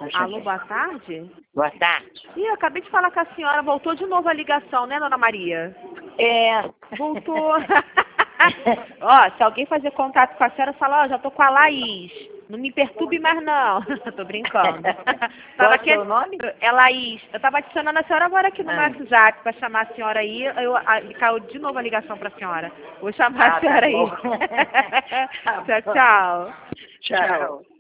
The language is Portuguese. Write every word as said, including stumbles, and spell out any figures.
Alô, boa tarde? Boa tarde. Ih, eu acabei de falar com a senhora, voltou de novo a ligação, né, dona Maria? É. Voltou. Ó, se alguém fazer contato com a senhora, fala, ó, já tô com a Laís. Não me perturbe mais, não. Tô brincando. Qual é aqui, o seu nome? É Laís. Eu tava adicionando a senhora agora aqui no Ah. meu WhatsApp pra chamar a senhora aí. Eu, a, caiu de novo a ligação pra senhora. Vou chamar Ah, a senhora tá aí. bom. Tchau, tchau. Tchau.